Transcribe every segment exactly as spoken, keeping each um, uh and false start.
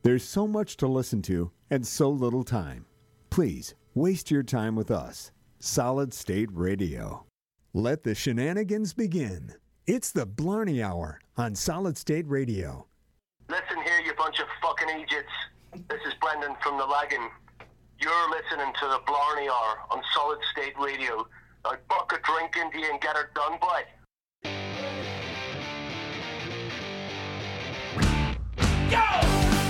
There's so much to listen to and so little time. Please, waste your time with us. Solid State Radio. Let the shenanigans begin. It's the Blarney Hour on Solid State Radio. Listen here, you bunch of fucking idiots. This is Brendan from the Lagan. You're listening to the Blarney Hour on Solid State Radio. Now buck a drink into you and get her done, boy. Go!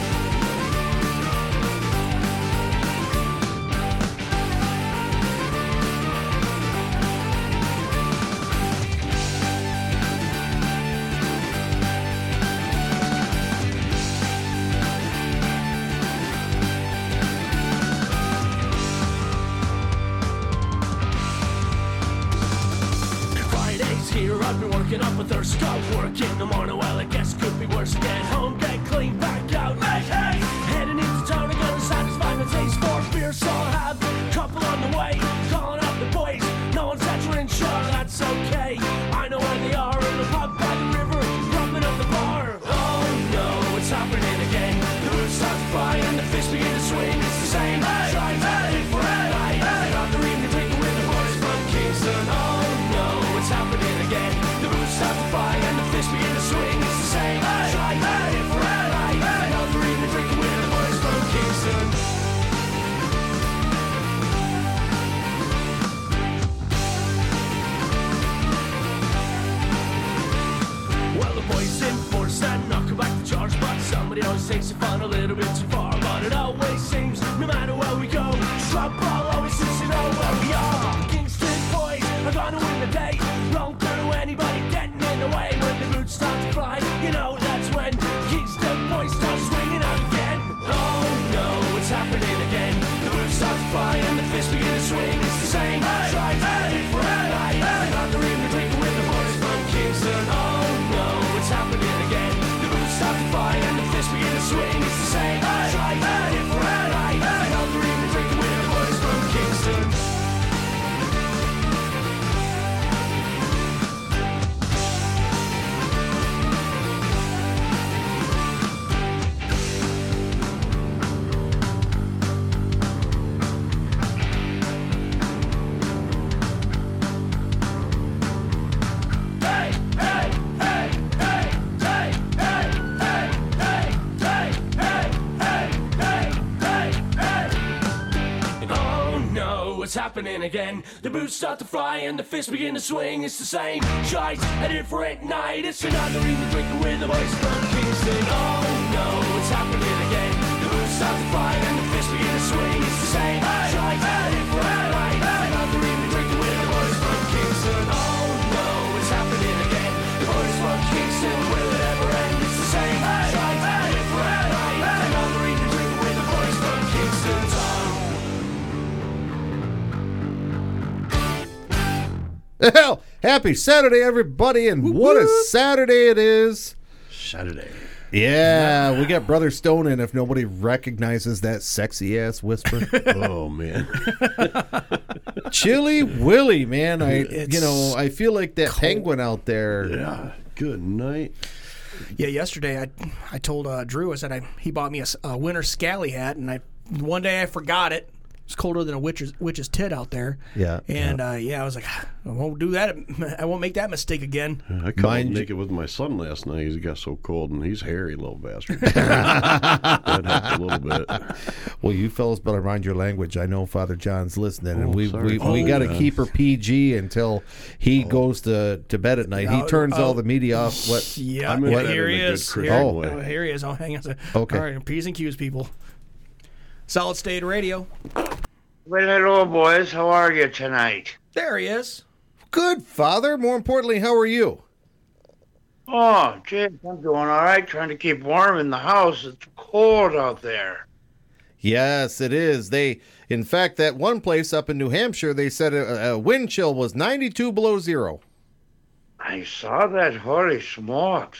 Here I've been working up a thirst, got work in the morning. Well, I guess could be worse. Get home, get clean, back out, make hay. Heading into town, I'm gonna satisfy my taste for beer, so I'll have a couple on the way. Calling up the boys, no one's answering, sure that's okay. I know where they are in the pub by the river, rubbing up the bar. Oh no, it's happening again. The roof starts to fly and the fish begin to swing. It's the same. Hey, try hey, for a night. Hey, after evening drinking with the boys from Kingston. Oh no, it's happening. The roof starts to fly and the fish begin to swing. It's the same. Hey, try hey, for a night. Hey, after evening drinking with the boys from Kingston. Well, the boys enforce and knock back the charge, but somebody always takes it fun a little bit too far. But it always seems, no matter where we go, drop ball always seems to know where we are. Kingston boys are gonna win the day. Wrong through anybody getting in the way. When the boots start to fly, you know that's when Kingston boys start swinging out again. Oh no, it's happening again. The boots start to fly and the fish begin to swing. It's the same. Hey, try hey, for a night. Hey, after evening drinking with the boys from Kingston. Oh no, it's happening again. The boots start to fly and the fish begin to swing. It's the same. Hey, try hey, for a night. Hey, after evening drinking with the boys from Kingston. It's happening again. The boots start to fly and the fish begin to swing. It's the same shite, a different night. It's another evening drinking with the boys from Kingston. Oh no, it's happening again. The boots start to fly and the fish begin to swing. It's the same shite, a different night. Another evening drinking with the boys from Kingston. Oh no, it's happening again. The boys from Kingston, will it ever end? It's the same shite, a different night. Another evening drinking with the boys from Kingston. Hell, happy Saturday, everybody, and Whoop, what a whoop. Saturday it is. Saturday. Yeah, we got Brother Stone in if nobody recognizes that sexy-ass whisper. Oh, man. Chilly Willy, man. I, It's you know, I feel like that cold. penguin out there. Yeah, good night. Yeah, yesterday I I told uh, Drew, I said I, he bought me a, s- a winter scally hat, and I one day I forgot it. It's colder than a witch's, witch's tit out there. Yeah, And, yeah. Uh, yeah, I was like, I won't do that. I won't make that mistake again. I come Mind up you- naked with my son last night. He got so cold, and he's hairy, little bastard. That helped a little bit. Well, you fellas better mind your language. I know Father John's listening, and Oh, we sorry. we, we Oh, got to yeah. keep her P G until he goes to, to bed at night. He Oh, turns oh. all the media off. What? Yeah, I meant yeah, that here in he a good is. Christian Here, way. oh, here he is. Oh, hang on a second. Okay. All right, P's and Q's, people. Solid State Radio. Well, hello, boys. How are you tonight? There he is. Good, Father. More importantly, how are you? Oh, gee, I'm doing all right. Trying to keep warm in the house. It's cold out there. Yes, it is. They, in fact, that one place up in New Hampshire, they said a, a wind chill was ninety-two below zero. I saw that. Holy smokes.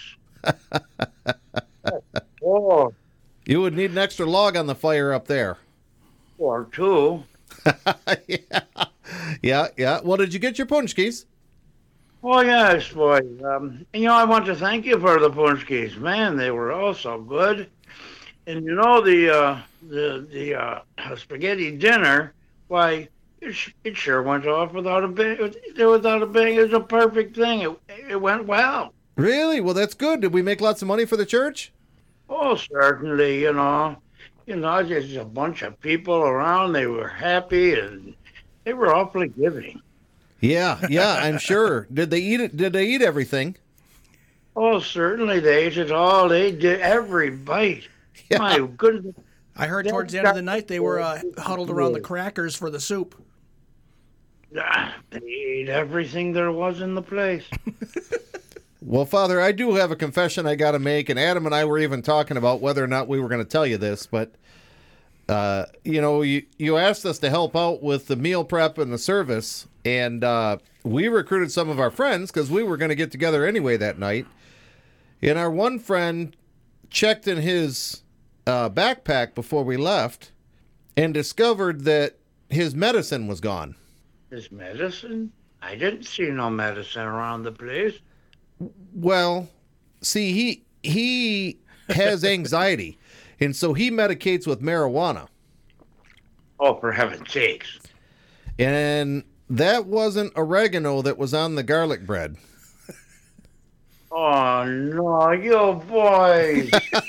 Oh, You would need an extra log on the fire up there. or two. yeah, yeah, yeah. Well, did you get your punchkis? Oh, yes, boy. Um, and, you know, I want to thank you for the punchkis. Man, they were all so good. And you know the uh, the the uh, spaghetti dinner. Why, it, sh- it sure went off without a bang. Without a bang, it was a perfect thing. It it went well. Really? Well, that's good. Did we make lots of money for the church? Oh, certainly. You know, you know, just a bunch of people around. They were happy and they were awfully giving. Yeah, yeah, I'm sure. Did they eat it? Did they eat everything? Oh, certainly they ate it all. They did every bite. Yeah. My goodness. I heard towards the end of the night they were uh, huddled around the crackers for the soup. Ah, they ate everything there was in the place. Well, Father, I do have a confession I got to make, and Adam and I were even talking about whether or not we were going to tell you this, but, uh, you know, you, you asked us to help out with the meal prep and the service, and uh, we recruited some of our friends because we were going to get together anyway that night, and our one friend checked in his uh, backpack before we left and discovered that his medicine was gone. His medicine? I didn't see no medicine around the place. Well, see, he he has anxiety, and so he medicates with marijuana. Oh, for heaven's sakes. And that wasn't oregano that was on the garlic bread. Oh, no, you boys.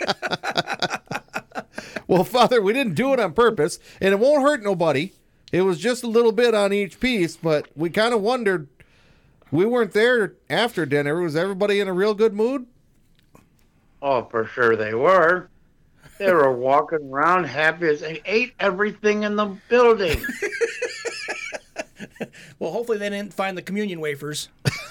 Well, Father, we didn't do it on purpose, and it won't hurt nobody. It was just a little bit on each piece, but we kind of wondered. We weren't there after dinner. Was everybody in a real good mood? Oh, for sure they were. They were walking around happy as they ate everything in the building. Well, hopefully they didn't find the communion wafers.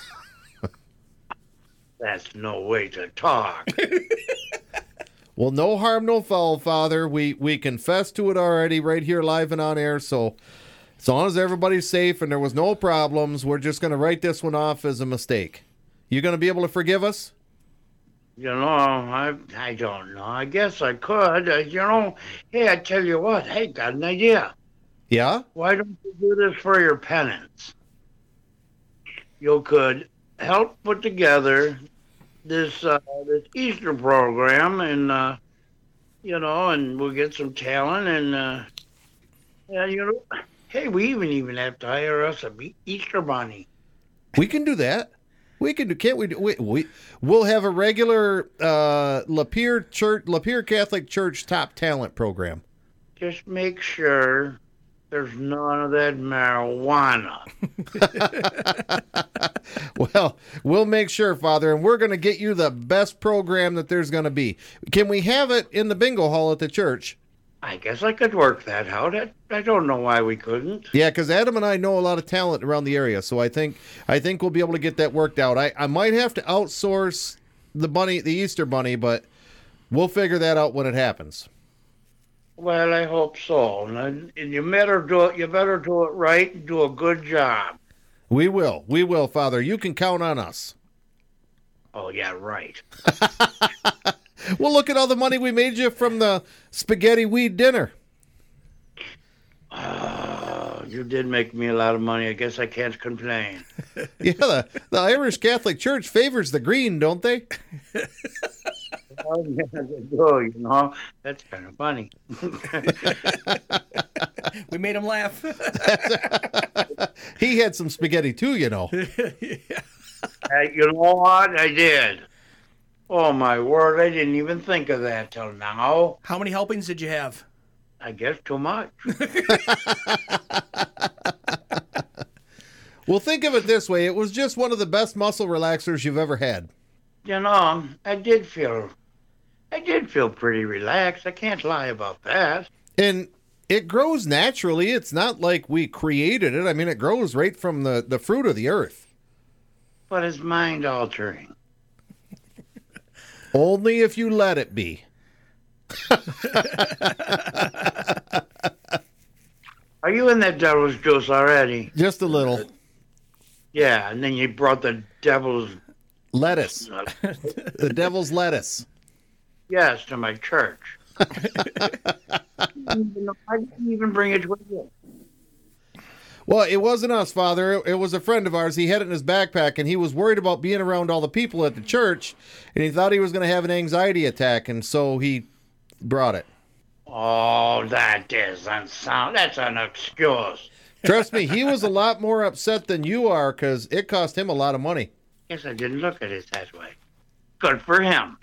That's no way to talk. Well, no harm, no foul, Father. We we confessed to it already right here live and on air, so as long as everybody's safe and there was no problems, we're just going to write this one off as a mistake. You going to be able to forgive us? You know, I I don't know. I guess I could. Uh, you know, hey, I tell you what. Hey, got an idea. Yeah? Why don't you do this for your penance? You could help put together this uh, this Easter program, and uh, you know, and we'll get some talent, and uh, yeah, you know, hey, we even even have to hire us a be- Easter bunny. We can do that. We can do. Can't we? Do, we, we we'll have a regular uh, Lapeer Church, Lapeer Catholic Church top talent program. Just make sure there's none of that marijuana. Well, we'll make sure, Father, and we're going to get you the best program that there's going to be. Can we have it in the bingo hall at the church? I guess I could work that out. I, I don't know why we couldn't. Yeah, because Adam and I know a lot of talent around the area, so I think I think we'll be able to get that worked out. I, I might have to outsource the bunny, the Easter bunny, but we'll figure that out when it happens. Well, I hope so. And, and you better do it. You better do it right and do a good job. We will. We will, Father. You can count on us. Oh yeah, right. Well, look at all the money we made you from the spaghetti weed dinner. Oh, you did make me a lot of money. I guess I can't complain. Yeah, the, the Irish Catholic Church favors the green, don't they? Oh, yeah, they do, you know. That's kind of funny. We made him laugh. He had some spaghetti too, you know. Hey, you know what? I did. Oh, my word. I didn't even think of that till now. How many helpings did you have? I guess too much. Well, think of it this way. It was just one of the best muscle relaxers you've ever had. You know, I did feel, I did feel pretty relaxed. I can't lie about that. And it grows naturally. It's not like we created it. I mean, it grows right from the, the fruit of the earth. But it's mind altering. Only if you let it be. Are you in that devil's juice already? Just a little. Yeah, and then you brought the devil's Lettuce. The devil's lettuce. yes to my church. I didn't even, I didn't even bring it with you. Well, it wasn't us, Father. It, it was a friend of ours. He had it in his backpack, and he was worried about being around all the people at the church, and he thought he was going to have an anxiety attack, and so he brought it. Oh, that isn't sound. That's an excuse. Trust me, he was a lot more upset than you are because it cost him a lot of money. Guess I didn't look at it that way. Good for him.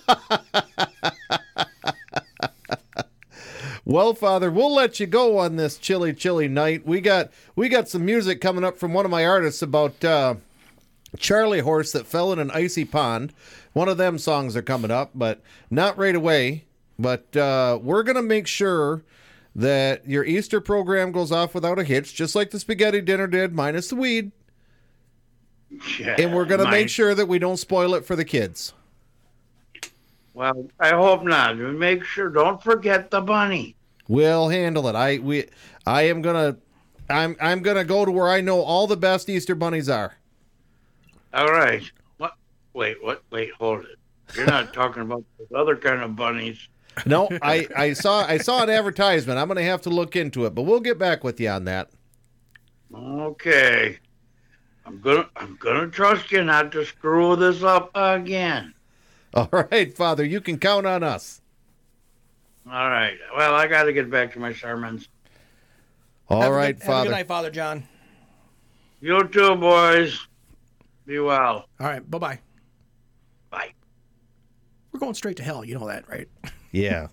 Well, Father, we'll let you go on this chilly, chilly night. We got we got some music coming up from one of my artists about uh, Charlie horse that fell in an icy pond. One of them songs are coming up, but not right away. But uh, we're going to make sure that your Easter program goes off without a hitch, just like the spaghetti dinner did, minus the weed. Yeah, And we're going to my- make sure that we don't spoil it for the kids. Well, I hope not. Make sure. Don't forget the bunny. We'll handle it. I we I am gonna I'm I'm gonna go to where I know all the best Easter bunnies are. All right. What? Wait. What? Wait. Hold it. You're not talking about those other kind of bunnies. No, I, I saw I saw an advertisement. I'm gonna have to look into it, but we'll get back with you on that. Okay. I'm gonna I'm gonna trust you not to screw this up again. All right, Father, you can count on us. All right. Well, I got to get back to my sermons. All Have a right, good, Father. Have a good night, Father John. You too, boys. Be well. All right, bye-bye. Bye. We're going straight to hell. You know that, right? Yeah.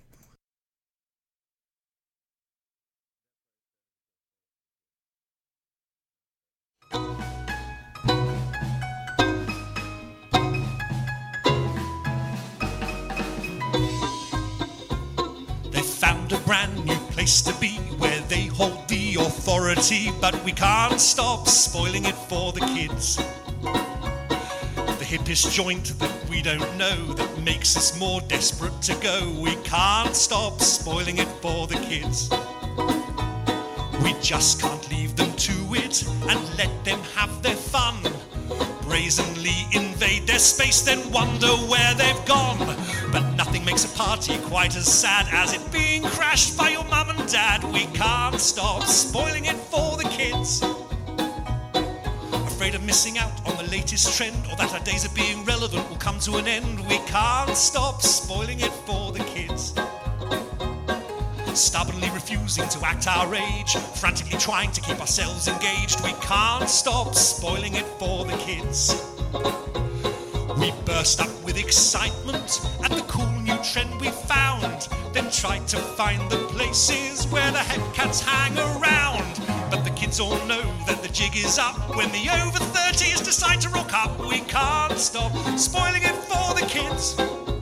They found a brand new place to be where they hold the authority, but we can't stop spoiling it for the kids. The hippest joint that we don't know that makes us more desperate to go. We can't stop spoiling it for the kids. We just can't leave them to it and let them have their fun. Brazenly invade their space, then wonder where they've gone. But nothing makes a party quite as sad as it being crashed by your mum and dad. We can't stop spoiling it for the kids. Afraid of missing out on the latest trend, or that our days of being relevant will come to an end. We can't stop spoiling it for the kids. Stubbornly refusing to act our age, frantically trying to keep ourselves engaged. We can't stop spoiling it for the kids. We burst up with excitement at the cool new trend we found, then tried to find the places where the head cats hang around. But the kids all know that the jig is up when the over thirties decide to rock up. We can't stop spoiling it for the kids.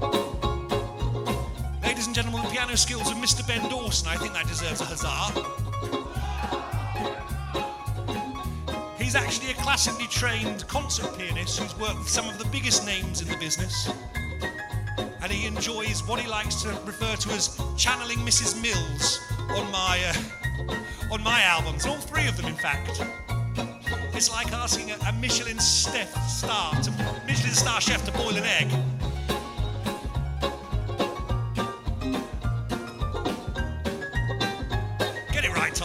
Ladies and gentlemen, the piano skills of Mister Ben Dawson. I think that deserves a huzzah. He's actually a classically trained concert pianist who's worked with some of the biggest names in the business. And he enjoys what he likes to refer to as channeling Missus Mills on my uh, on my albums, all three of them in fact. It's like asking a, a Michelin chef star to Michelin star chef to boil an egg. Get it right, Tom.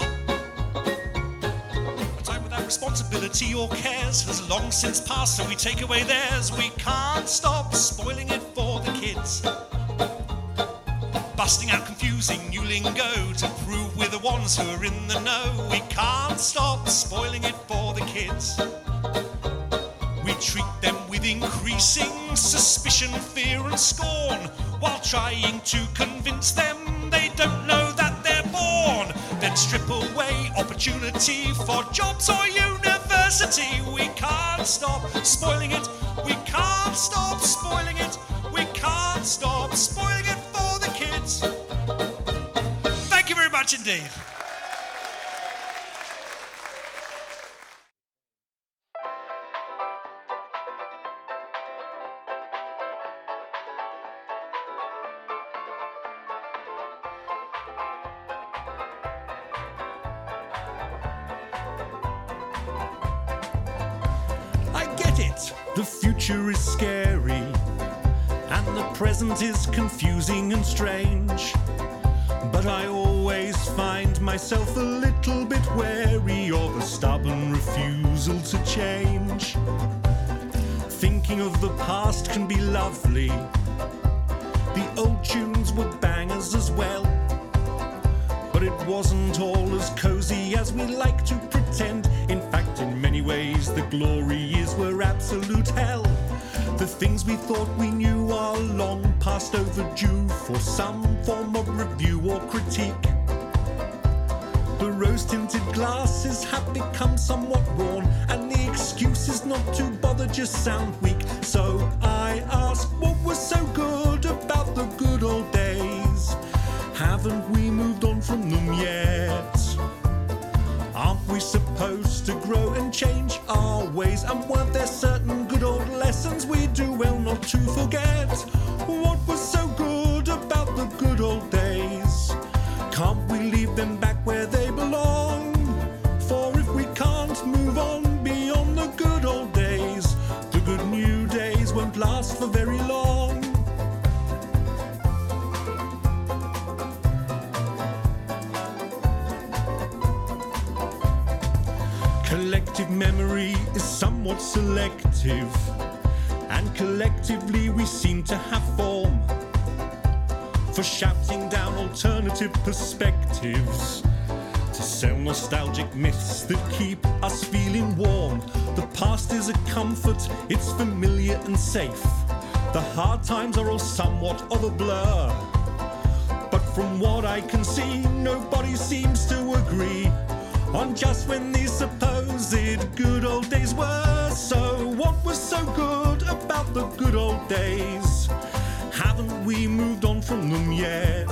A time without responsibility or cares has long since passed, so we take away theirs. We can't stop spoiling it for the kids. Busting out confusing new lingo to prove we're the ones who are in the know. We can't stop spoiling it for the kids. We treat them with increasing suspicion, fear and scorn, while trying to convince them they don't know that they're born. Then strip away opportunity for jobs or university. We can't stop spoiling it. We can't stop spoiling it. We can't stop spoiling it for the kids. Thank you very much indeed. I get it. The future is scary, and the present is confusing and strange. But I always find myself a little bit wary of a stubborn refusal to change. Thinking of the past can be lovely. The old tunes tunes were bangers as well. But it wasn't all as cozy as we like to pretend. In fact, in many ways, the glory years were absolute hell. The things we thought we knew are long past overdue for some form of review or critique. The rose-tinted glasses have become somewhat worn, and the excuses not to bother just sound weak. So I ask, what was so good about the good old days? Haven't we moved on from them yet? Aren't we supposed to grow and change our ways? And weren't there certain good old lessons we do well not to forget? What was so good about the good old days? Can't we leave them back where they belong? For if we can't move on beyond the good old days, the good new days won't last for very long. Collective memory is somewhat selective, and collectively we seem to have form for shouting down alternative perspectives, to sell nostalgic myths that keep us feeling warm. The past is a comfort, it's familiar and safe. The hard times are all somewhat of a blur, but from what I can see, nobody seems to agree on just when these supposed good old days were. So what was so good about the good old days? Haven't we moved on from them yet?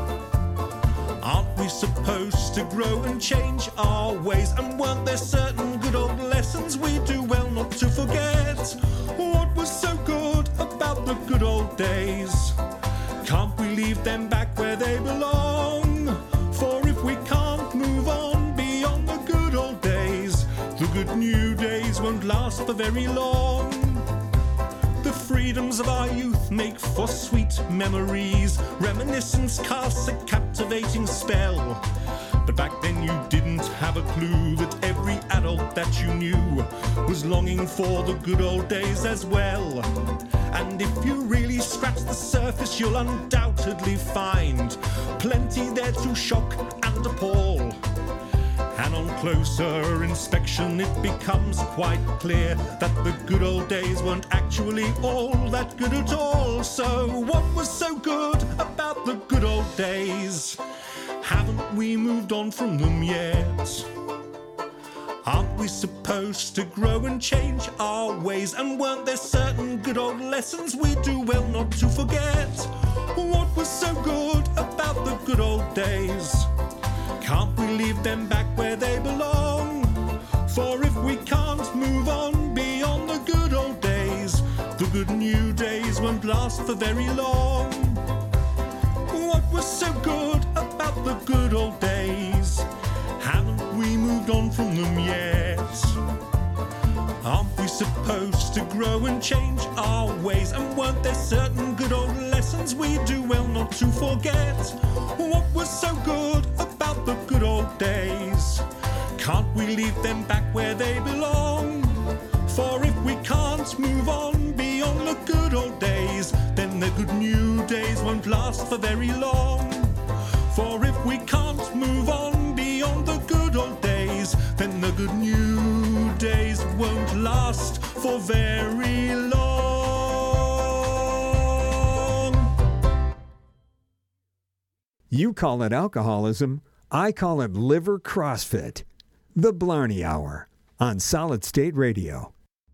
Aren't we supposed to grow and change our ways? And weren't there certain good old lessons we do well not to forget? What was so good about the good old days? Can't we leave them back where they belong? For if we can't move on beyond the good old days, the good new days won't last for very long. The freedoms of our youth make for sweet memories. Reminiscence casts a captivating spell. But back then you didn't have a clue that every adult that you knew was longing for the good old days as well. And if you really scratch the surface, you'll undoubtedly find plenty there to shock and appall. And on closer inspection it becomes quite clear that the good old days weren't actually all that good at all. So what was so good about the good old days? Haven't we moved on from them yet? Aren't we supposed to grow and change our ways? And weren't there certain good old lessons we do well not to forget? What was so good about the good old days? Can't we leave them back where they belong? For if we can't move on beyond the good old days, the good new days won't last for very long. What was so good about the good old days? Haven't we moved on from them yet? Aren't we supposed to grow and change our ways? And weren't there certain good old lessons we do well not to forget? What was so good about the good old days? Can't we leave them back where they belong? For if we can't move on beyond the good old days, then the good new days won't last for very long. For if we can't move on beyond the good old days, then the good new days won't last for very long. You call it alcoholism, I call it liver CrossFit. The Blarney Hour on Solid State Radio.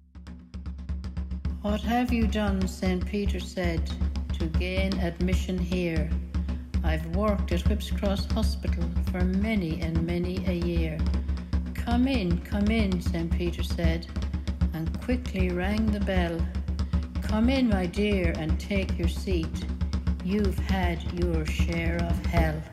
What have you done, Saint Peter said, to gain admission here? I've worked at Whipps Cross Hospital for many and many a year. Come in, come in, Saint Peter said, and quickly rang the bell. Come in, my dear, and take your seat. You've had your share of hell.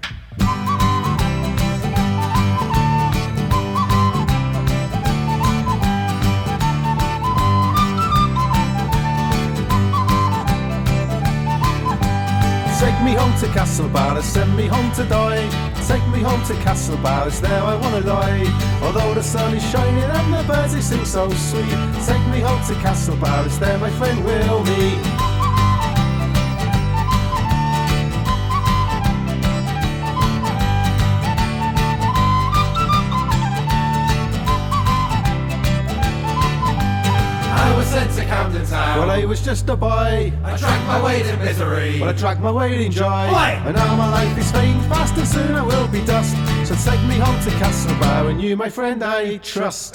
Take me home to Castlebar, send me home to die. Take me home to Castlebar, it's there I wanna lie. Although the sun is shining and the birds they sing so sweet, take me home to Castlebar, it's there my friend will meet. was just a boy. I drank my weight in misery, but I drank my weight in joy. Aye. And now my life is fading fast and soon I will be dust. So take me home to Castlebar and you, my friend, I trust.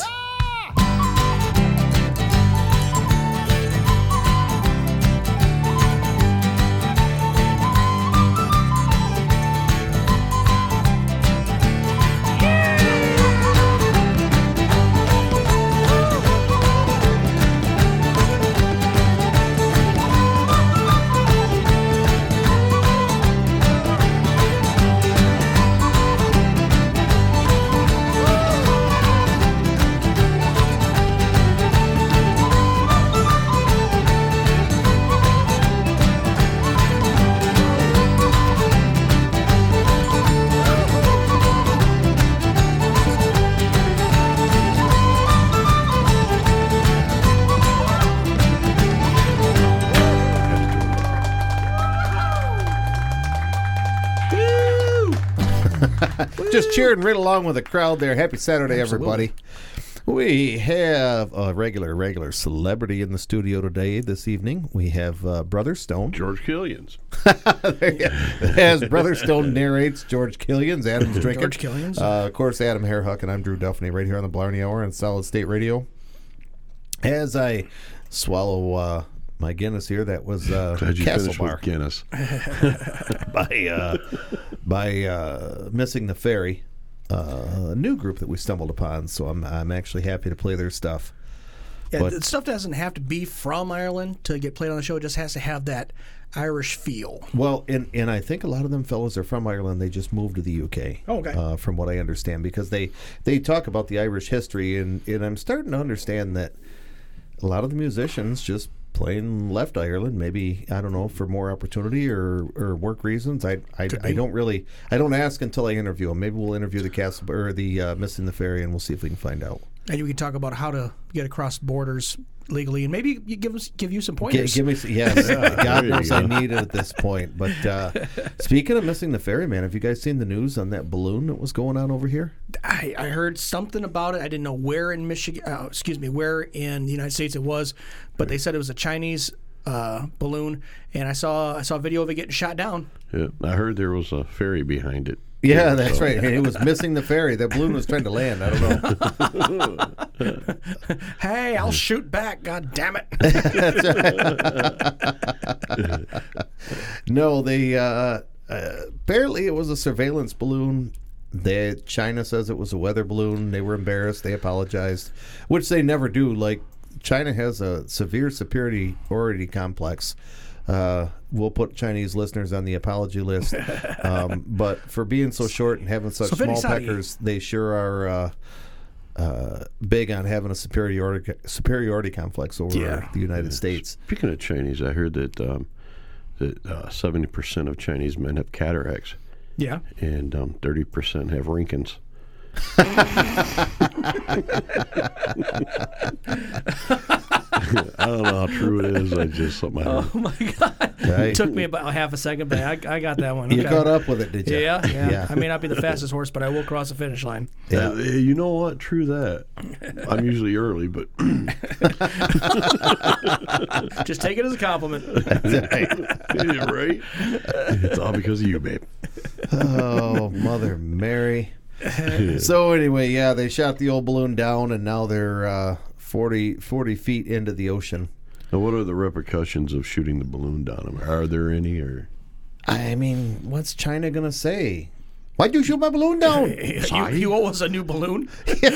Just cheering right along with the crowd there. Happy Saturday, everybody. We have a regular, regular celebrity in the studio today, this evening. We have uh, Brother Stone. George Killians. As Brother Stone narrates, George Killians, Adam's drinking. George Killians. Uh, of course, Adam Hairhuck, and I'm Drew Duffney right here on the Blarney Hour on Solid State Radio. As I swallow uh, my Guinness here, that was uh, Glad you Castle finished Bar. with Guinness. by uh, by uh, Missing the Ferry, uh, a new group that we stumbled upon. So I'm I'm actually happy to play their stuff. Yeah, But- the stuff doesn't have to be from Ireland to get played on the show. It just has to have that Irish feel. Well, and and I think a lot of them fellows are from Ireland. They just moved to the U K. Oh, okay. Uh, from what I understand, because they they talk about the Irish history, and and I'm starting to understand that a lot of the musicians just plain left Ireland, maybe, I don't know, for more opportunity or, or work reasons. I I, I don't really, I don't ask until I interview them. Maybe we'll interview the Castle or the uh, Missing the Ferry, and we'll see if we can find out. And you can talk about how to get across borders legally, and maybe you give us give you some G- pointers. give me, s- yes, God there you knows I go. need it at this point. But uh, speaking of Missing the Ferry, man, have you guys seen the news on that balloon that was going on over here? I, I heard something about it. I didn't know where in Michigan, uh, excuse me, where in the United States it was, but they said it was a Chinese uh, balloon, and I saw I saw a video of it getting shot down. Yeah, I heard there was a ferry behind it. Yeah, that's right. It was missing the ferry. That balloon was trying to land. I don't know. Hey, I'll shoot back. God damn it! No, they uh, uh, apparently it was a surveillance balloon. They, China says it was a weather balloon. They were embarrassed. They apologized, which they never do. Like, China has a severe superiority complex. Uh, we'll put Chinese listeners on the apology list. Um, but for being so short and having such So very small sorry. peckers, they sure are uh, uh, big on having a superiority superiority complex over Yeah. the United States. Speaking of Chinese, I heard that um, that uh, seventy percent of Chinese men have cataracts Yeah. and um, thirty percent have wrinkles. I don't know how true it is. I just something I heard. Oh my God! Right. It took me about half a second, but I, I got that one. You Okay. caught up with it, did you? Yeah, yeah, Yeah. I may not be the fastest horse, but I will cross the finish line. Yeah. Uh, you know what? True that. I'm usually early, but Just take it as a compliment. yeah, right? It's all because of you, babe. Oh, Mother Mary. So anyway, yeah, they shot the old balloon down, and now they're uh, forty, forty feet into the ocean. Now, what are the repercussions of shooting the balloon down? Are there any? Or I mean, what's China gonna say? Why'd you shoot my balloon down? you, you owe us a new balloon.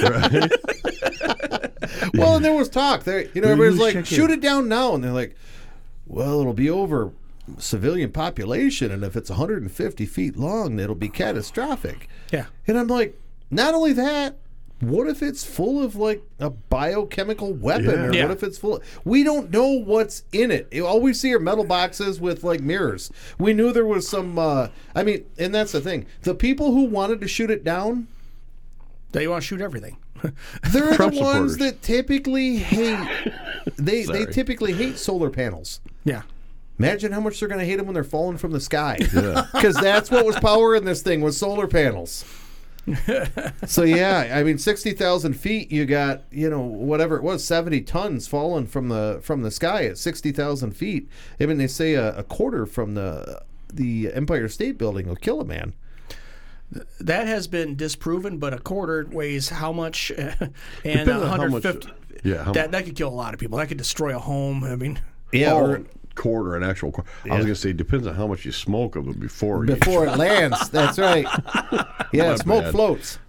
Well, and there was talk. There, you know, everybody's like, check shoot in. it down now, and they're like, well, it'll be over civilian population, and if it's one hundred fifty feet long, it'll be catastrophic. Yeah. And I'm like, not only that, what if it's full of like a biochemical weapon? Yeah. Or Yeah. what if it's full? We don't know what's in it. All we see are metal boxes with like mirrors. We knew there was some. Uh, I mean, and that's the thing. The people who wanted to shoot it down, They want to shoot everything. they're Trump the ones supporters. that typically hate. They they Sorry. typically hate solar panels. Yeah. Imagine how much they're going to hate them when they're falling from the sky. Because that's what was powering this thing was solar panels. So yeah, I mean, sixty thousand feet. You got, you know, whatever it was, seventy tons falling from the from the sky at sixty thousand feet. I mean, they say a, a quarter from the the Empire State Building will kill a man. That has been disproven, but a quarter weighs how much? and Depends on one how hundred fifty. much- yeah, how that that could kill a lot of people. That could destroy a home. I mean, Yeah, Oh, or quarter, an actual quarter. I was Yeah. going to say, depends on how much you smoke of it before. you- before it lands. That's right. Yeah, My smoke bad. floats.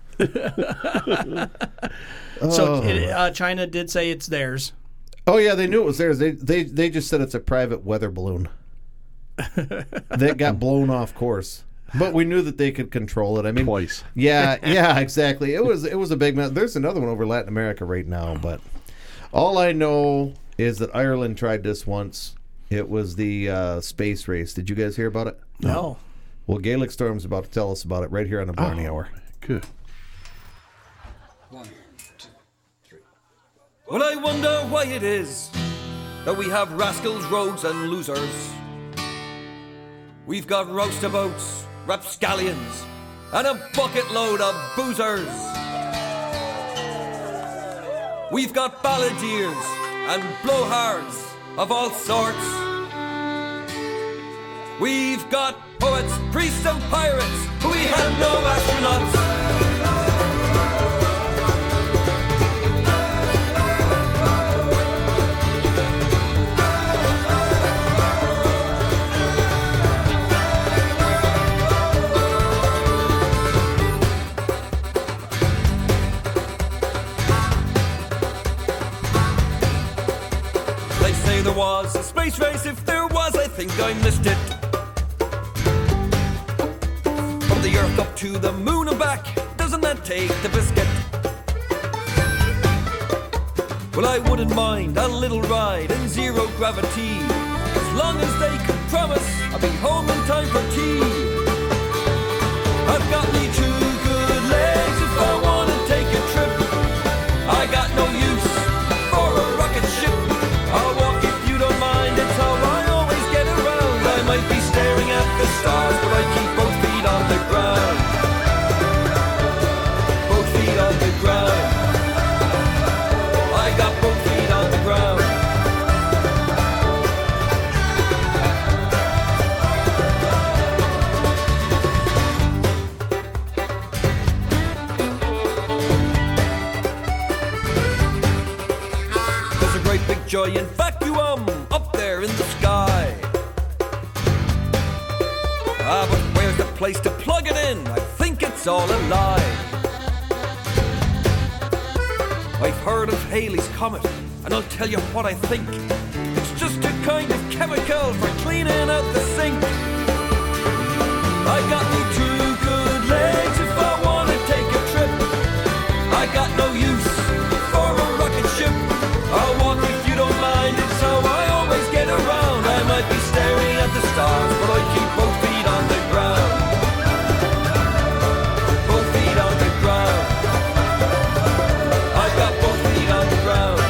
so it, uh, China did say it's theirs. Oh yeah, they knew it was theirs. They they they just said it's a private weather balloon that got blown off course. But we knew that they could control it. I mean, Twice. Yeah, yeah, exactly. It was it was a big mess. There's another one over Latin America right now, but all I know is that Ireland tried this once. It was the uh, space race. Did you guys hear about it? No. Well, Gaelic Storm's about to tell us about it right here on the Blarney Hour. Good. Well, I wonder why it is that we have rascals, rogues, and losers. We've got roustabout, rapscallions, and a bucket load of boozers. We've got balladeers and blowhards of all sorts. We've got poets, priests, and pirates, but we have no astronauts. They say there was a space race. If there was, I think I missed it. From the Earth up to the moon and back, doesn't that take the biscuit? Well, I wouldn't mind a little ride in zero gravity, as long as they could promise I'll be home in time for tea. I've got me two good legs if I want to take a trip. I got no use for a rocket ship. I'll walk if you don't mind, it's how I always get around. I might be staring at the stars, but I keep both feet on the ground. Both feet on the ground. I got both feet on the ground. There's a great big giant vacuum up there in the sky. Ah, but where's the place to plug it in? I think it's all a lie. I've heard of Halley's Comet, and I'll tell you what I think. It's just a kind of chemical for cleaning out the sink. I got me two good legs if I want to take a trip. I got no use for a rocket ship. I'll walk if you don't mind, it's how I always get around. I might be staring at the stars, but I keep both feet on the ground. Both feet on the ground. I got both feet on the ground.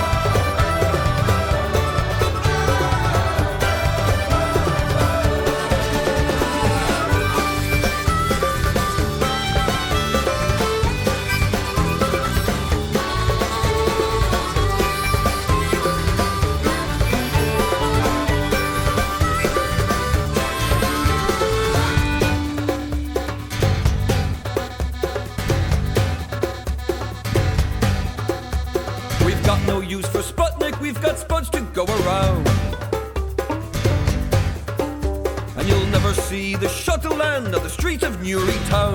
We've got no use for Sputnik, we've got spuds to go around. And you'll never see the shuttle land or the streets of Newry town.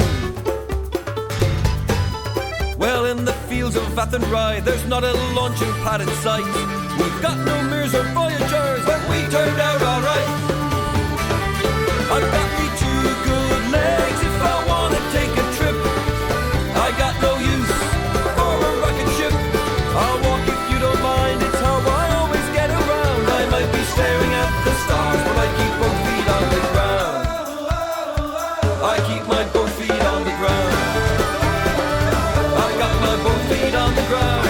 Well, in the fields of Athenry, there's not a launching pad in sight. We've got no Mirs or Voyagers, but we turned out alright. I've got me two good legs if I want to take a trip. I got no use for a rocket ship. I'll walk if you don't mind, it's how I always get around. I might be staring at the stars, but I keep both feet on the ground. I keep my both feet on the ground. I've got my both feet on the ground.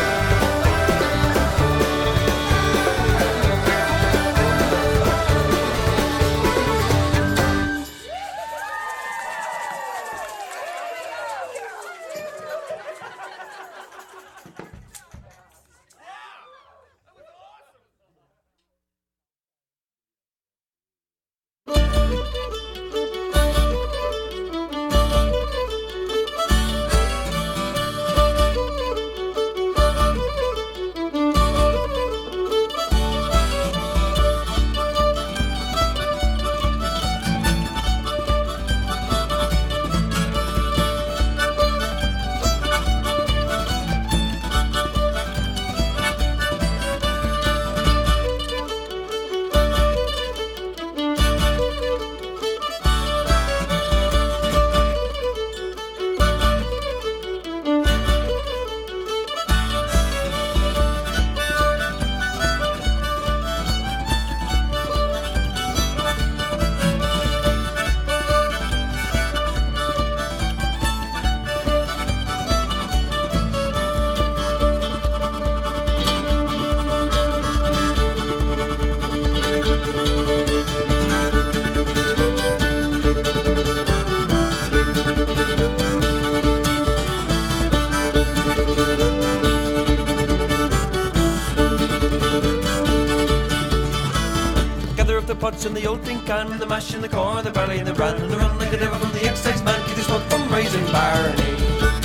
pots and the old tin can, the mash and the corn, the barley and the bran, and the run like a devil from the excise man, keep the smoke from raising Barney.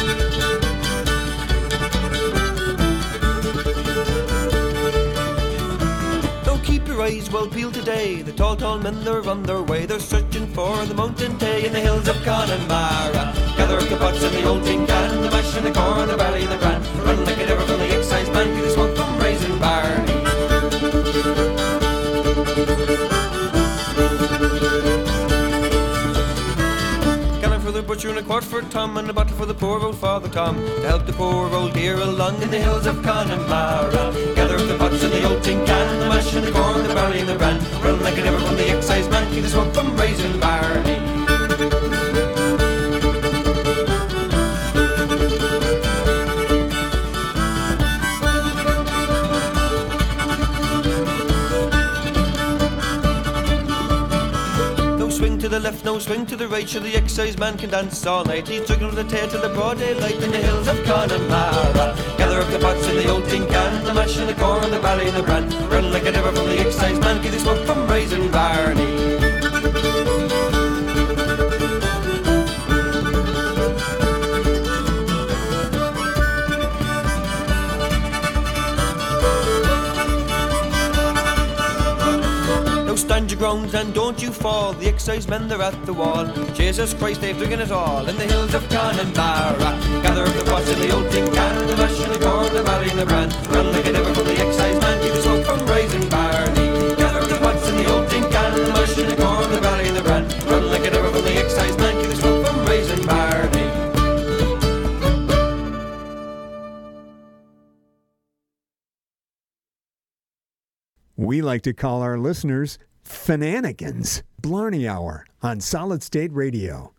Eyes well peeled today. The tall, tall men, they're on their way. They're searching for the mountain day in the hills of Connemara. Gather up the pots and the old tin can, the mash and the corn, the barley and the bran. Run like a devil from the excise man, keep the smoke from raising Barney. Gallon for the butcher and a quart for Tom, and a bottle for the poor old Father Tom, to help the poor old dear along in the hills of Connemara. Gather up the pots and the old tin can, the mash and the corn, the barley and the bran. Run like a devil from the excise man, keep the smoke from raising Barney. To the left, no swing to the right, sure the excise man can dance all night. He's juggling the tail till the broad daylight in the hills of Connemara. Gather up the pots and the old tin can, the mash and the corn, the barley and the bran. Run like a devil from the excise man, keep the smoke from raising Barney. Stand your ground and don't you fall. The excise men, they're at the wall. Jesus Christ, they've drinking it all in the hills of Connemara. Gather up the pots and the old tin can, the mash and the corn, the barley and the bran. Run like a devil from the excise man, keep the smoke from raising Barney. Gather up the pots and the old tin can, the mash and the corn, the barley and the bran. Run like a devil from the excise man, keep the smoke from raising Barney. We like to call our listeners Fananigans. Blarney Hour on Solid State Radio.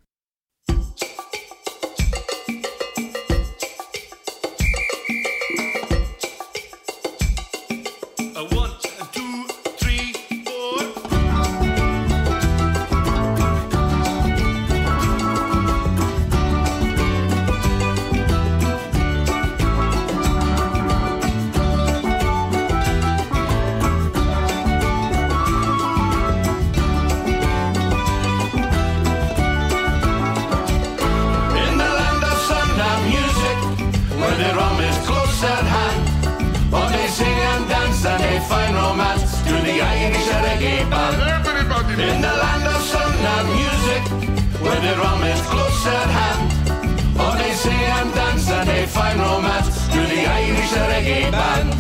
Find romance to the Irish reggae band. In the land of sun and music, where the rum is close at hand. Oh, they sing and dance and they find romance to the Irish reggae band.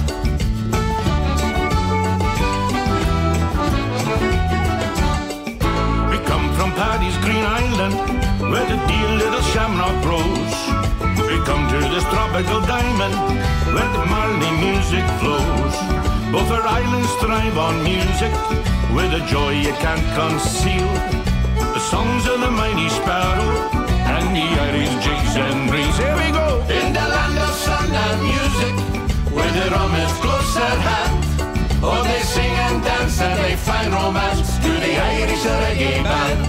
We come from Paddy's Green Island, where the dear little shamrock grows. We come to this tropical diamond, where the Marley music flows. Both our islands thrive on music, with a joy you can't conceal. The songs of the mighty sparrow, and the Irish jigs and reels. Here we go! In the land of sun and music, where the rum is close at hand. Oh, they sing and dance and they find romance to the Irish reggae band.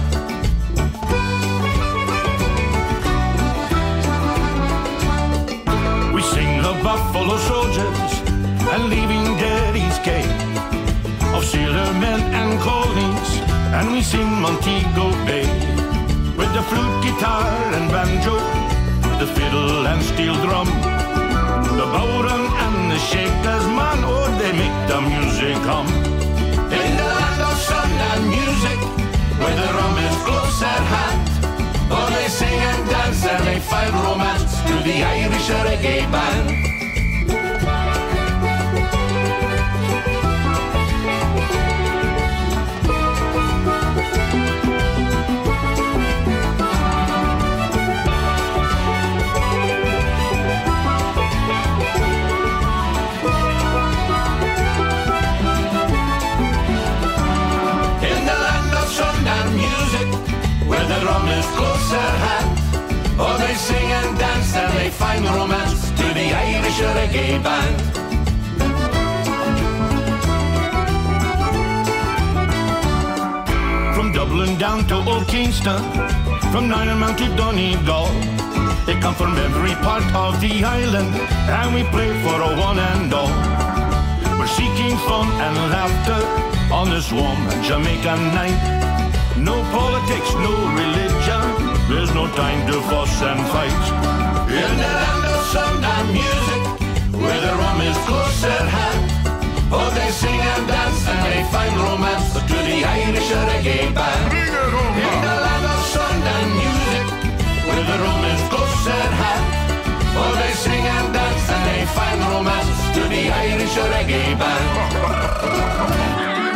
We sing the Buffalo Soldiers and leaving Derry's Cay, of sailormen and colonies, and we sing Montego Bay, with the flute, guitar and banjo, the fiddle and steel drum, the bowron and the shakers, man, oh, they make the music hum. In the land of sun and music, where the rum is close at hand, oh, they sing and dance and they find romance to the Irish reggae band. Where the rum is close at hand. Oh, they sing and dance and they find romance to the Irish reggae band. From Dublin down to Old Kingston, from Ninemount to Donegal, they come from every part of the island, and we play for a one and all. We're seeking fun and laughter on this warm Jamaican night. No politics, no religion, there's no time to fuss and fight. In the land of sound and music, where the rum is close at hand, oh, they sing and dance and they find romance to the Irish reggae band. In the land of sound and music, where the rum is close at hand, oh, they sing and dance and they find romance to the Irish reggae band.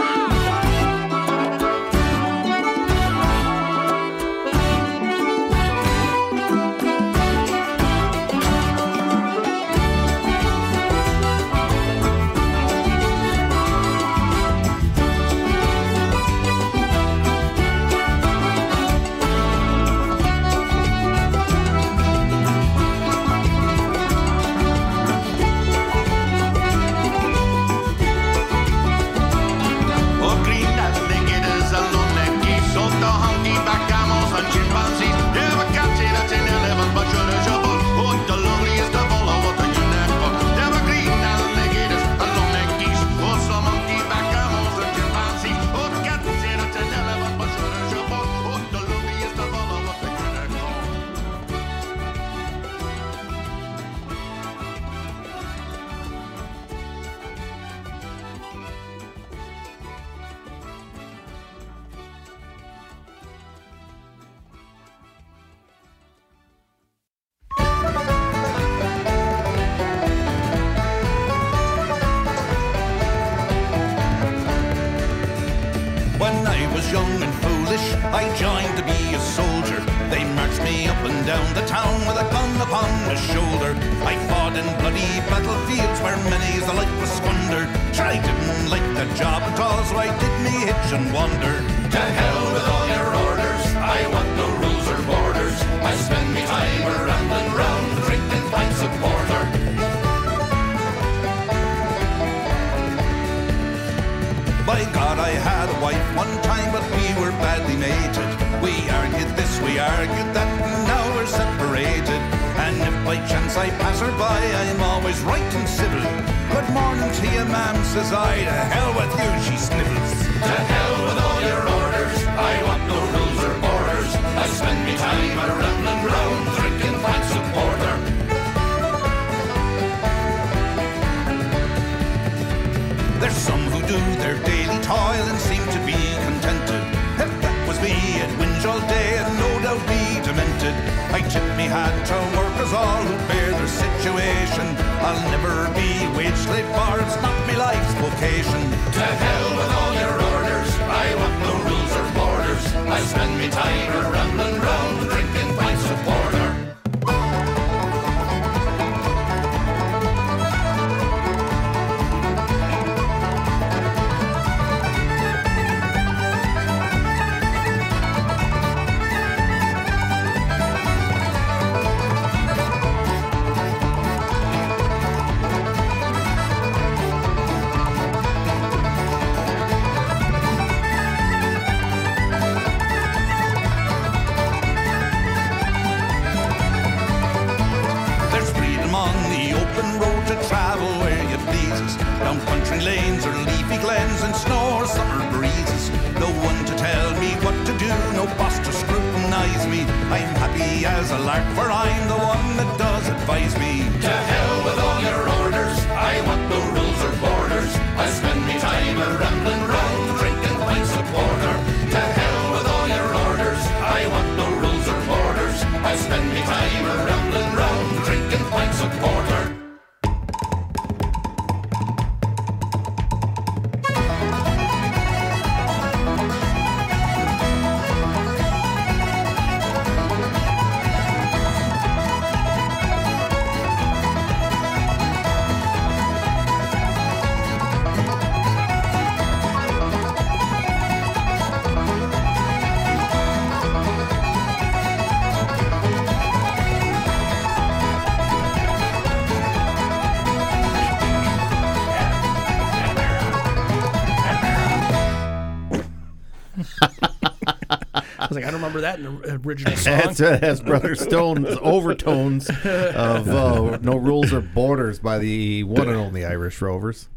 I was like, I don't remember that in the original song. That's, uh, that's Brother Stone's overtones of uh, No Rules or Borders by the one and only Irish Rovers.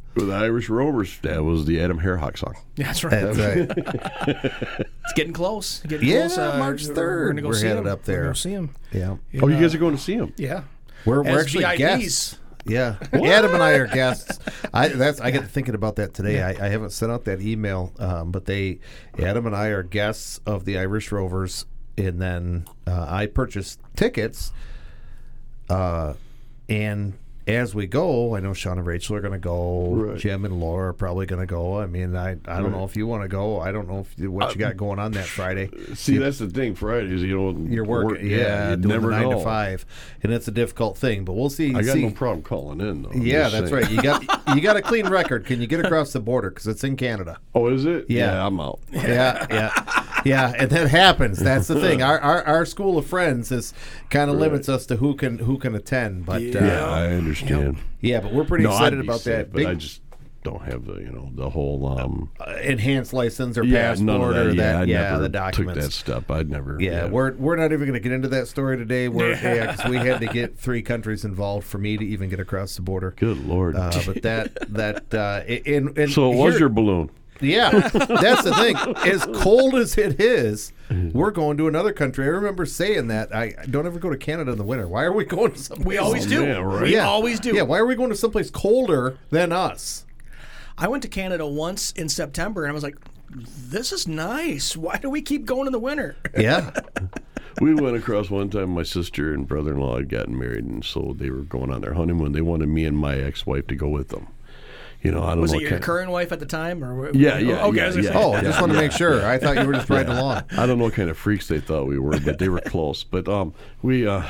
With the Irish Rovers, that was the Adam Hairhawk song. That's right. That's right. It's getting close. Getting Yeah, close. Uh, March We're, third. gonna go We're see headed him. up there. We're gonna go see him. Yeah. Oh, you guys are going to see him? Yeah. We're, we're As actually V I Ps. guests. Yeah, Adam and I are guests. I that's I got thinking about that today. I, I haven't sent out that email, um, but they Adam and I are guests of the Irish Rovers, and then uh, I purchased tickets. Uh, and as we go, I know Sean and Rachel are going to go. Right. Jim and Laura are probably going to go. I mean, I, I don't Right. know if you want to go. I don't know if you, what you got going on that Friday. See, You- that's the thing. Fridays, you know, You're working, work- yeah, you doing never the nine know. to five, and it's a difficult thing. But we'll see. I got see. no problem calling in, though. I'm Yeah, just that's saying. right. You got you got a clean record. Can you get across the border? Because it's in Canada. Oh, is it? Yeah. I'm out. Yeah, yeah, yeah. And that happens. That's the thing. Our our, our school of friends is kind of Right. limits us to who can who can attend. But Yeah. uh, Yeah, I understand. yeah, but we're pretty No, I'd excited be about safe, that. but Big I just don't have the, you know, the whole. Um, uh, enhanced license or yeah, passport none of that. or yeah, that. I yeah, never the documents. took that step. I'd never. Yeah, we're we're not even going to get into that story today. We're yeah, 'cause we had to get three countries involved for me to even get across the border. Good Lord. Uh, but that that uh, and, and so it was here- your balloon. Yeah, that's the thing. As cold as it is, we're going to another country. I remember saying that. I don't ever go to Canada in the winter. Why are we going to someplace? We always Oh, do. man, right? We Yeah. always do. Yeah, why are we going to someplace colder than us? I went to Canada once in September, and I was like, "This is nice. Why do we keep going in the winter?" Yeah, We went across one time. My sister and brother-in-law had gotten married, and so they were going on their honeymoon. They wanted me and my ex-wife to go with them. You know, I don't Was know. it your kind- current wife at the time, or Yeah, yeah, Okay, yeah, I was gonna yeah. say- Oh, I just want to make sure. I thought you were just riding along. I don't know what kind of freaks they thought we were, but they were close. But um, we uh,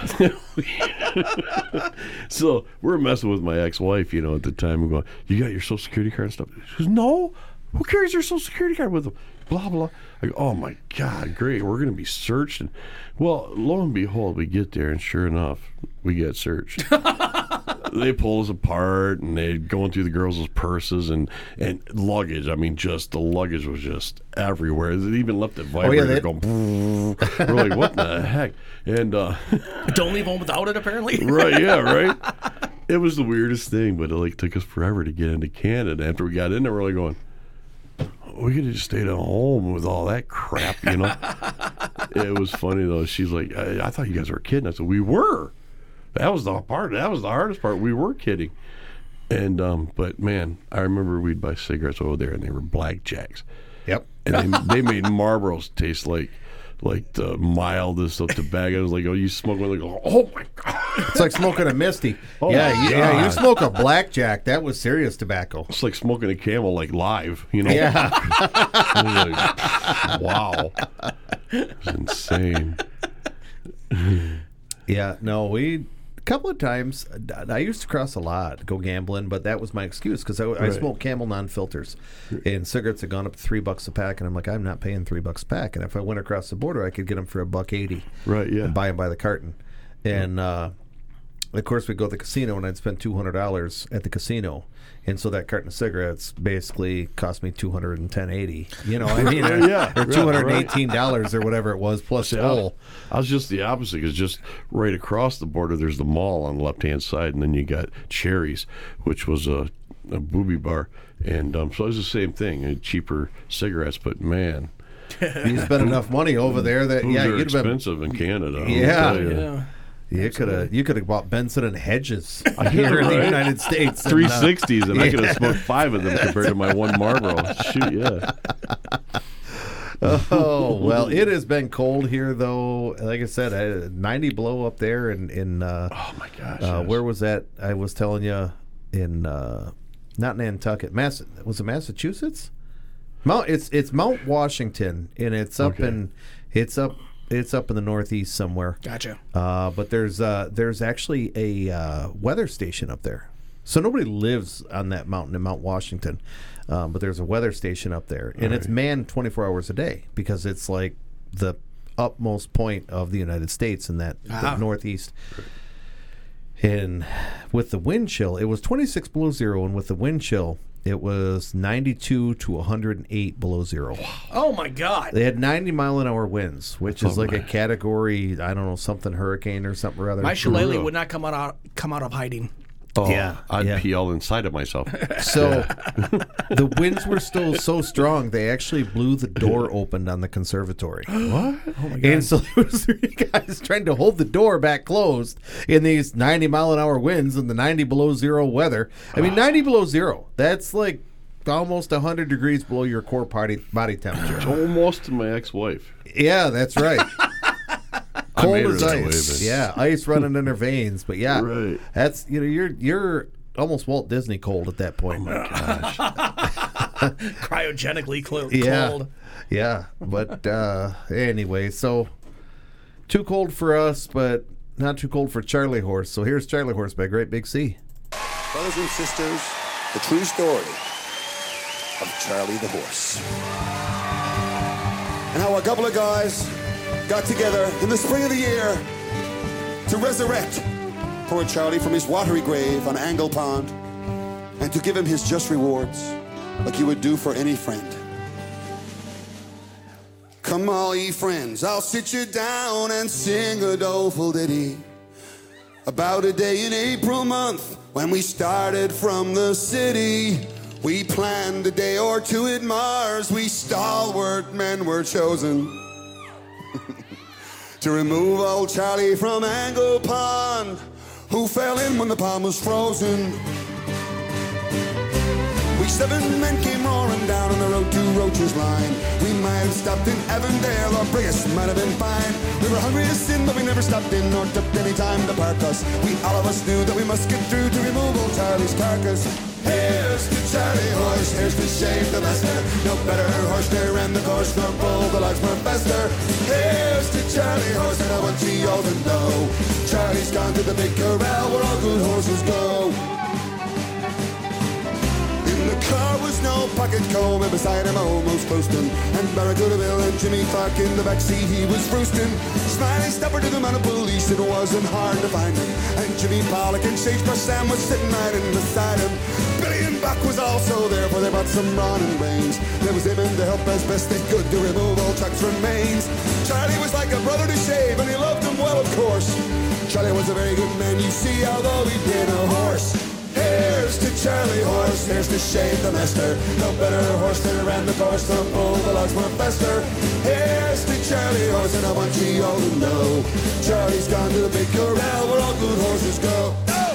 so we're messing with my ex-wife, you know, at the time. We're going, "You got your Social Security card and stuff?" She goes, "No, who carries their Social Security card with them?" Blah blah. I go, "Oh my God, great! We're going to be searched." And well, lo and behold, we get there, and sure enough, we get searched. They pull us apart, and they going through the girls' purses and, and luggage. I mean, just the luggage was just everywhere. They even left it vibrator they- going. We're like, what the heck? And uh, Don't leave home without it, apparently. right, yeah, right. It was the weirdest thing, but it like took us forever to get into Canada. After we got in there, we're like going, we could have just stayed at home with all that crap, you know. It was funny though. She's like, I, I thought you guys were kidding. I said, we were. That was the part. That was the hardest part. We were kidding. And um, but man, I remember we'd buy cigarettes over there, and they were blackjacks. Yep. And they they made Marlboros taste like like the mildest of tobacco. It was like, oh, you smoke one, like, oh my God. It's like smoking a Misty. Oh, yeah, you, yeah. You God. smoke a blackjack. That was serious tobacco. It's like smoking a Camel, like live, you know. Yeah. Like, wow, it's insane. Yeah. No, we. A couple of times, I used to cross a lot, go gambling, but that was my excuse because I, I Right. smoke Camel non-filters, and cigarettes had gone up to three bucks a pack, and I'm like, I'm not paying three bucks a pack, and if I went across the border, I could get them for a buck eighty, Right, yeah. and buy them by the carton, and uh, of course we go to the casino, and I'd spend two hundred dollars at the casino. And so that carton of cigarettes basically cost me two hundred and ten eighty. You know, I mean, or, Yeah, or right, two hundred and eighteen dollars right. or whatever it was plus See, toll. I, I was just the opposite because just right across the border, there's the mall on the left hand side, and then you got Cherry's, which was a, a booby bar, and um, so it was the same thing, uh, cheaper cigarettes. But man, You spent enough money over there that booze yeah, are you'd have been expensive in Canada. I'll Yeah. tell you. Yeah. You could have you could have bought Benson and Hedges know, here in the right? United States. and, Three uh, sixties, and I could yeah. have smoked five of them compared to my one Marlboro. Shoot, yeah. Oh well, it has been cold here though. Like I said, I, ninety below up there in in uh, Oh my gosh. uh, yes. where was that? I was telling you in uh, not Nantucket, Mass. Was it Massachusetts? Mount. It's it's Mount Washington, and it's up Okay. in it's up it's up in the Northeast somewhere. Gotcha. Uh, but there's uh, there's actually a uh, weather station up there. So nobody lives on that mountain in Mount Washington, um, but there's a weather station up there, and it's manned twenty-four hours a day because it's like the utmost point of the United States in that Ah. the Northeast. And with the wind chill, it was twenty-six below zero, and with the wind chill, it was ninety-two to one hundred eight below zero. Oh my God. They had ninety mile an hour winds, which That's is like a nice. category, I don't know, something hurricane or something or other. My shillelagh real. would not come out, out come out of hiding. Oh, Yeah, I'd yeah. pee all inside of myself. So the winds were still so strong, they actually blew the door open on the conservatory. What? Oh my God. And so there was three guys trying to hold the door back closed in these ninety mile an hour winds and the ninety below zero weather. I mean, ninety below zero, that's like almost one hundred degrees below your core body, body temperature. Almost my ex-wife. Yeah, that's right. I Cold made her as that way, ice. but- Yeah, ice running in her veins. But yeah, Right. that's, you know, you're you're almost Walt Disney cold at that point. Oh my gosh. Cryogenically clo- Yeah. cold. Yeah, but uh, anyway, so too cold for us, but not too cold for Charlie Horse. So here's Charlie Horse by Great Big Sea. Brothers and sisters, the true story of Charlie the Horse. And how a couple of guys got together in the spring of the year to resurrect poor Charlie from his watery grave on Angle Pond and to give him his just rewards like you would do for any friend. Come all ye friends, I'll sit you down and sing a doleful ditty about a day in April month when we started from the city. We planned a day or two at Mars. We stalwart men were chosen to remove old Charlie from Angle Pond, who fell in when the pond was frozen. We seven men came roaring down on the road to Roach's Line. We might have stopped in Avondale, or Brigus might have been fine. We were hungry to sin, but we never stopped in nor took any time to park us. We all of us knew that we must get through to remove old Charlie's carcass. Here's to Charlie Horse, here's to Shane the Master. No better horse there ran the course, nor bull the large more faster. Here's to Charlie Horse, and I want you all to know Charlie's gone to the big corral where all good horses go. In the car was no pocket comb, and beside him almost coasting, and Barracuda Bill and Jimmy Clark in the backseat, he was roosting. Smiley stepper to the mounted police, it wasn't hard to find him. And Jimmy Pollock and Sagebrush Sam was sitting right in beside him. Billy and Buck was also there, for they brought some brawn and brains. There was him in to help as best they could to remove old Chuck's remains. Charlie was like a brother to shave, and he loved him well, of course. Charlie was a very good man, you see, although he'd been a horse. Here's to Charlie Horse, here's to Shane the Master. No better horse than ran the course, the bull, the large more faster. Here's to Charlie Horse, and I want you all to know Charlie's gone to the big corral where all good horses go.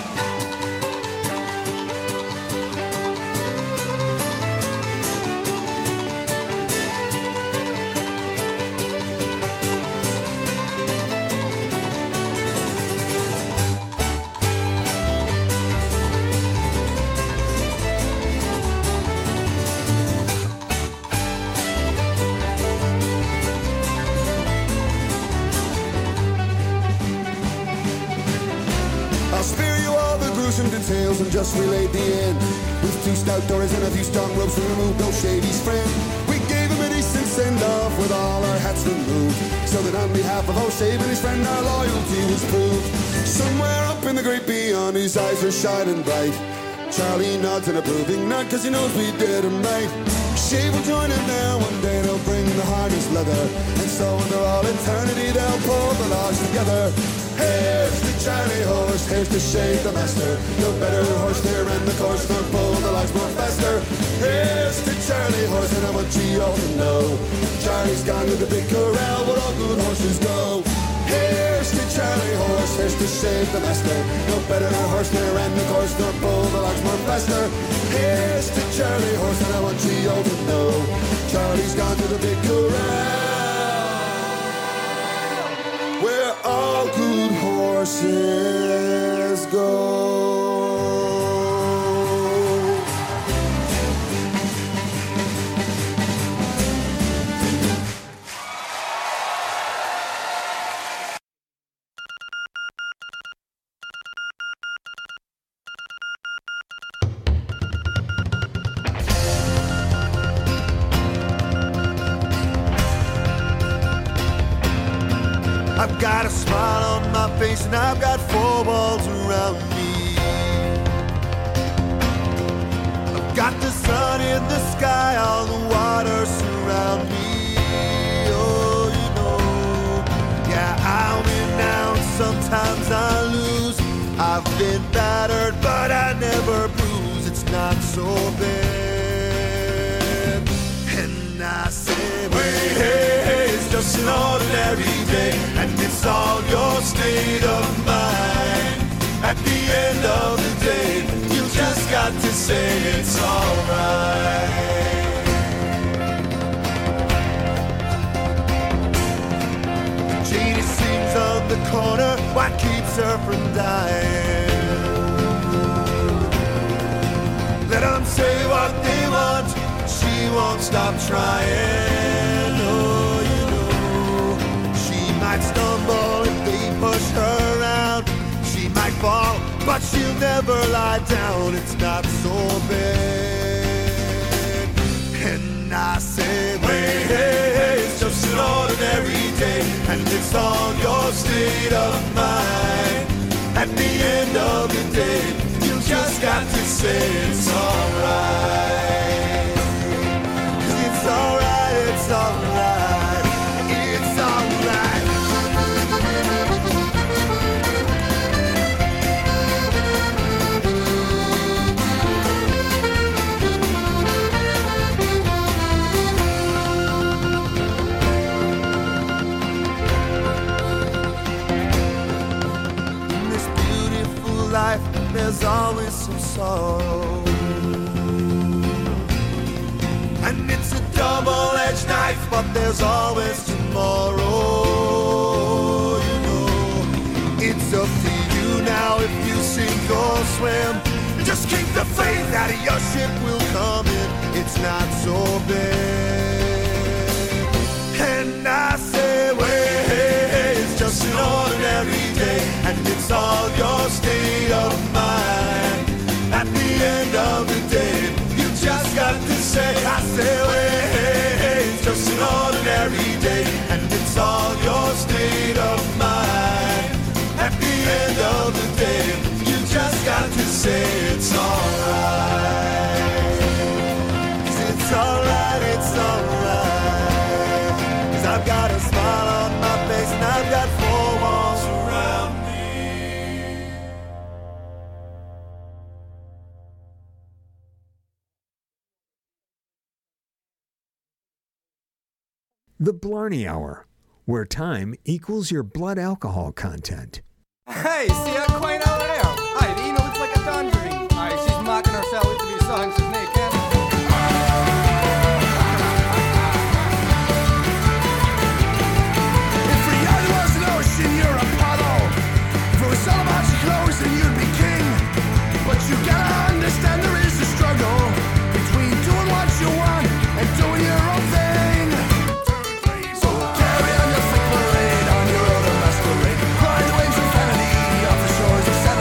Details and just relayed the end. With two stout doors and a few strong ropes, we removed old Shavy's friend. We gave him a decent send-off with all our hats removed, so that on behalf of old Shave and his friend our loyalty was proved. Somewhere up in the great beyond, his eyes are shining bright. Charlie nods an approving nod, cause he knows we did him right. Shave will join him now, one day they'll bring the harness leather, and so under all eternity they'll pull the logs together. Here's to Charlie Horse, here's to Shave the Master. No better horse there and the course, nor pull the logs more faster. Here's to Charlie Horse, and I want you all to know Charlie's gone to the big corral where all good horses go. Here's to Charlie Horse, here's to Shave the Master. No better horse there and the course, nor pull the logs more faster. Here's to Charlie Horse, and I want you all to know Charlie's gone to the big corral where all good horses go. I've got a smile on my face and I've got four walls around me. I've got the sun in the sky, all the water surround me. Oh, you know, yeah, I win now and sometimes I lose. I've I've been battered, but I never bruised. It's not so bad. And I say, hey, hey, hey, it's just an ordinary day, and it's all your state of mind. At the end of the day, you just got to say it's alright. Janie sings on the corner, what keeps her from dying? Let them say what they want, she won't stop trying. Oh, you know, she might stumble if they push her around. She might fall, but she'll never lie down. It's not so bad. And I say, hey, hey, hey, it's just an ordinary day, and it's all your state of mind. At the end of the day, you just got to say it's alright. 'Cause it's alright, it's alright, it's alright. Life, there's always some sorrow, and it's a double-edged knife, but there's always tomorrow. You know, it's up to you now if you sink or swim. Just keep the faith that your ship will come in. It's not so bad. And I say, well, hey, hey, it's just an ordinary day, and it's all your state of mind. At the end of the day, you just got to say, I say, well, hey, hey, it's just an ordinary day, and it's all your state of mind. At the end of the day, you just got to say it's alright. 'Cause it's alright, it's alright. 'Cause I've got a smile on my face, and I've got four walls around me. The Blarney Hour, where time equals your blood alcohol content. Hey, see that quaint over there? Hey, do you know it's like a dungeon? Alright, she's mocking herself with these songs of naked. If reality was an ocean, you're Apollo. If it was all about your clothes, then you'd be king. But you gotta understand there is a struggle between doing what you want and doing your own thing. So carry on your fake parade, on your road of masquerade. Ride the waves of vanity off the shores of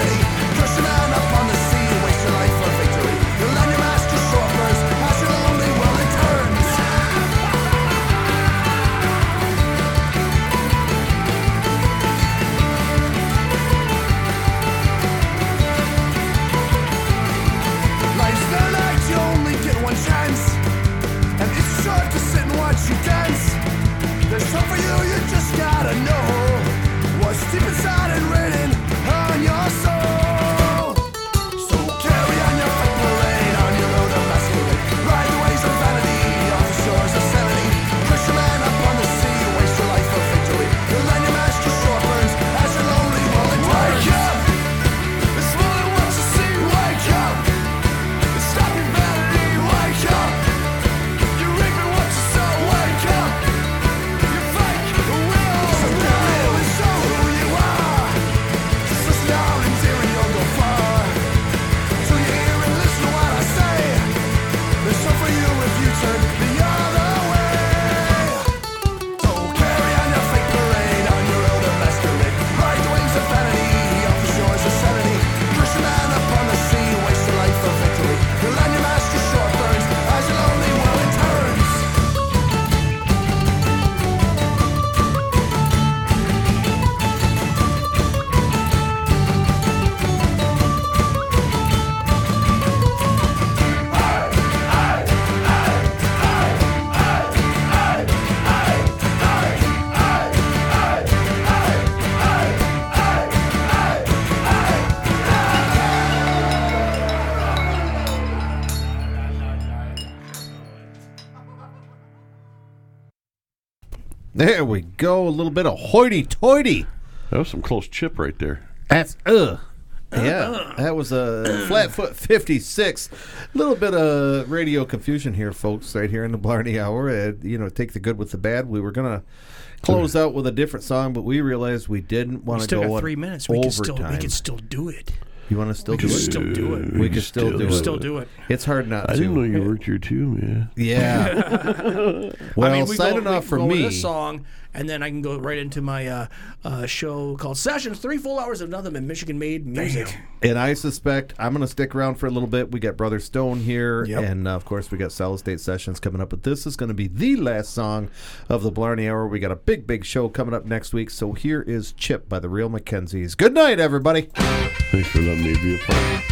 There we go. A little bit of hoity-toity. That was some close chip right there. That's ugh. Yeah, that was a Flatfoot fifty-six. A little bit of radio confusion here, folks, right here in the Blarney Hour. Uh, you know, take the good with the bad. We were going to close out with a different song, but we realized we didn't want We to still go got on three minutes. We can still we overtime. can still do it. You want to still We do can it? still do it. We, We can can still still do do it. it. Still do it. It's hard not I to. didn't know you worked here too, man. Yeah. Well, I mean, we signing go, off we for go with me. this song, and then I can go right into my uh, uh, show called Sessions. Three full hours of nothing but Michigan-made music. And I suspect I'm going to stick around for a little bit. We got Brother Stone here, Yep. and uh, of course we got Solid State Sessions coming up. But this is going to be the last song of the Blarney Hour. We got a big, big show coming up next week. So here is Chip by the Real Mackenzies. Good night, everybody. Thanks for letting me be a part.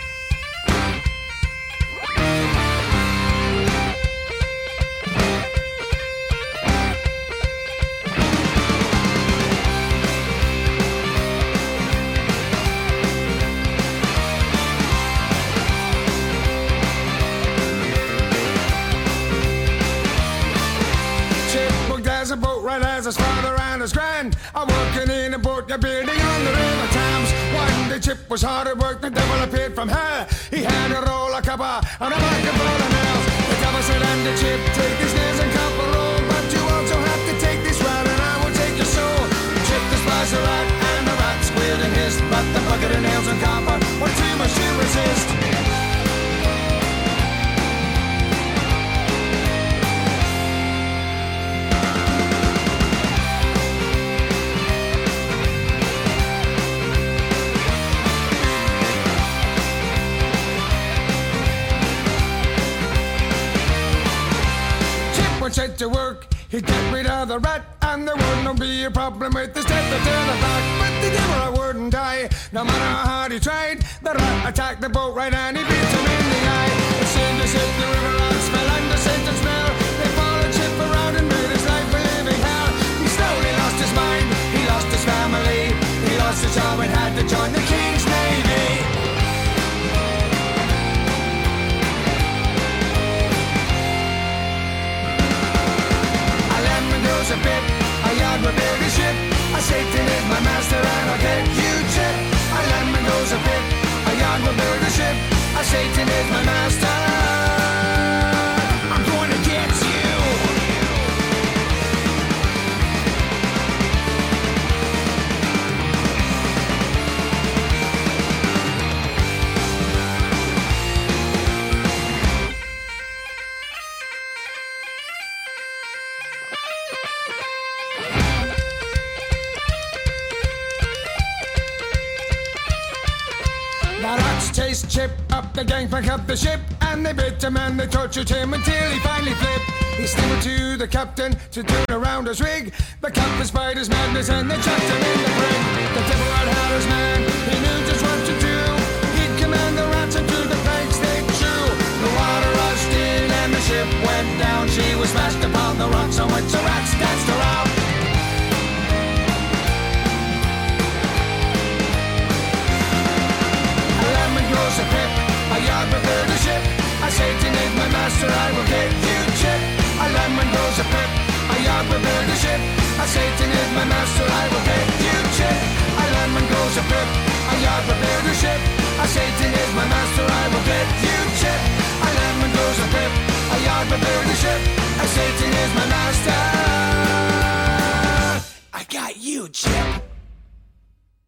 Chipmunk has a boat right as his father and his grand. I'm working in a boat, you're building on the river Thames. One day Chip was hard at work, the devil appeared from hell. He had a roll of copper and a bucket full of nails. The copper said, and the Chip, take these nails and copper roll. But you also have to take this rat and I will take your soul. Chip despised the rat and the rat squealed and hissed. But the bucket of nails and copper were too much to resist. Chip set to work, he'd get rid of the rat, and there wouldn't be a problem with the step to turn it back. But the devil wouldn't die, no matter how hard he tried. The rat attacked the boat right and he beat him in the eye. It seemed as if the river rats fell under Satan's spell. They followed Chip around and made his life a living hell. He slowly lost his mind, he lost his family, he lost his job and had to join the King's Navy. A bit, a yard will build a ship. A Satan is my master and I'll get you Chip. A lemon goes a bit, a yard will build a ship. A Satan is my master. I'm going to get you. The rats chased Chip up the gangplank of the ship, and they bit him and they tortured him until he finally flipped. He stumbled to the captain to turn around his rig. The captain spied his madness and they chucked him in the brig. The devil had had his man, he knew just what to do. He'd command the rats into the planks they chew. The water rushed in and the ship went down. She was smashed upon the rocks on which the rats danced around. A pip, a yard will build a ship. A Satan is my master, I will get you Chip. A lemon grows a pip, a yard will build a ship. A Satan is my master, I will get you Chip. A lemon grows a pip, a yard will build a ship. A Satan is my master, I will get you Chip. A lemon grows a pip, a yard will build a ship. A Satan is my master. I got you, Chip.